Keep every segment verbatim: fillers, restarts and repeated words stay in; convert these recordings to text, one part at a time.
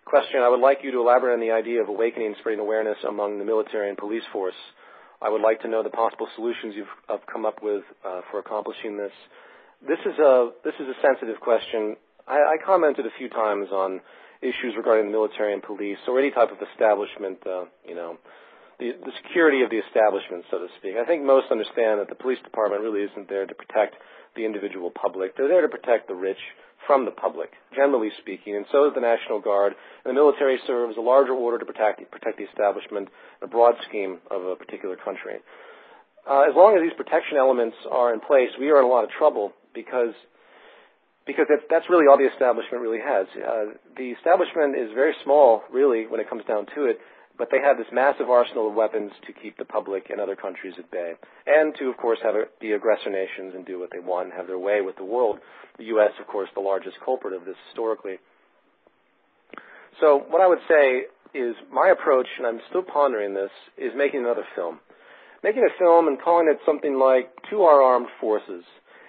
Question, I would like you to elaborate on the idea of awakening and spreading awareness among the military and police force. I would like to know the possible solutions you've have come up with uh, for accomplishing this. This is a this is a sensitive question. I, I commented a few times on issues regarding the military and police, or any type of establishment, uh, you know, the, the security of the establishment, so to speak. I think most understand that the police department really isn't there to protect the individual public. They're there to protect the rich from the public, generally speaking, and so is the National Guard. And the military serves a larger order to protect, protect the establishment, a broad scheme of a particular country. Uh, as long as these protection elements are in place, we are in a lot of trouble because because that's, that's really all the establishment really has. Uh, the establishment is very small, really, when it comes down to it, but they have this massive arsenal of weapons to keep the public and other countries at bay, and to, of course, have a, be aggressor nations and do what they want and have their way with the world. The U S, of course, the largest culprit of this historically. So what I would say is my approach, and I'm still pondering this, is making another film. Making a film and calling it something like To Our Armed Forces.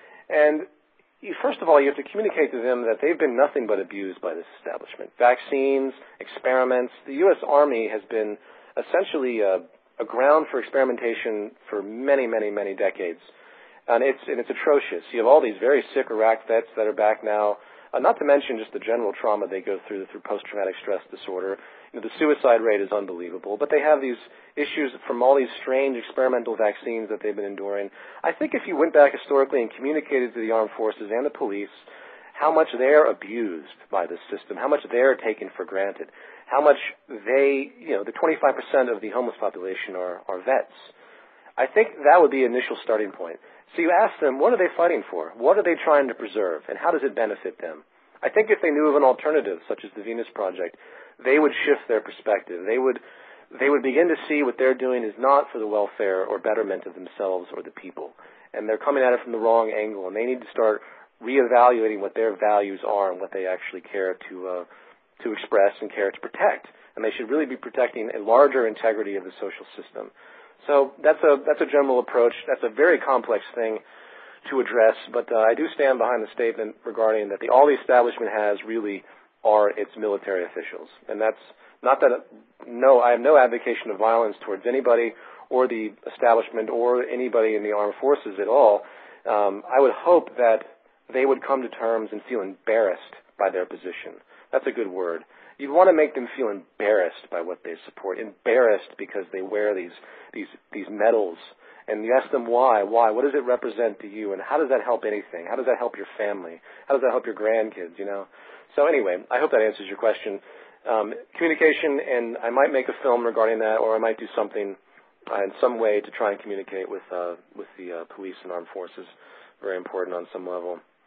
And you, first of all, you have to communicate to them that they've been nothing but abused by this establishment. Vaccines, experiments. The U S Army has been essentially a, a ground for experimentation for many, many, many decades. And it's, and it's atrocious. You have all these very sick Iraq vets that are back now, uh, not to mention just the general trauma they go through through post-traumatic stress disorder. You know, the suicide rate is unbelievable. But they have these issues from all these strange experimental vaccines that they've been enduring. I think if you went back historically and communicated to the armed forces and the police how much they're abused by this system, how much they're taken for granted, how much they, you know, the twenty-five percent of the homeless population are, are vets, I think that would be an initial starting point. So you ask them, what are they fighting for? What are they trying to preserve? And how does it benefit them? I think if they knew of an alternative, such as the Venus Project, they would shift their perspective. They would, they would begin to see what they're doing is not for the welfare or betterment of themselves or the people. And they're coming at it from the wrong angle, and they need to start reevaluating what their values are and what they actually care to, uh, to express and care to protect. And they should really be protecting a larger integrity of the social system. So that's a that's a general approach. That's a very complex thing to address, but uh, I do stand behind the statement regarding that the, all the establishment has really are its military officials. And that's not that, no, I have no advocation of violence towards anybody or the establishment or anybody in the armed forces at all. Um, I would hope that they would come to terms and feel embarrassed by their position. That's a good word. You want to make them feel embarrassed by what they support, embarrassed because they wear these these these medals, and you ask them why, why, what does it represent to you, and how does that help anything? How does that help your family? How does that help your grandkids, you know? So anyway, I hope that answers your question. Um, communication, and I might make a film regarding that, or I might do something uh, in some way to try and communicate with uh, with the uh, police and armed forces. Very important on some level.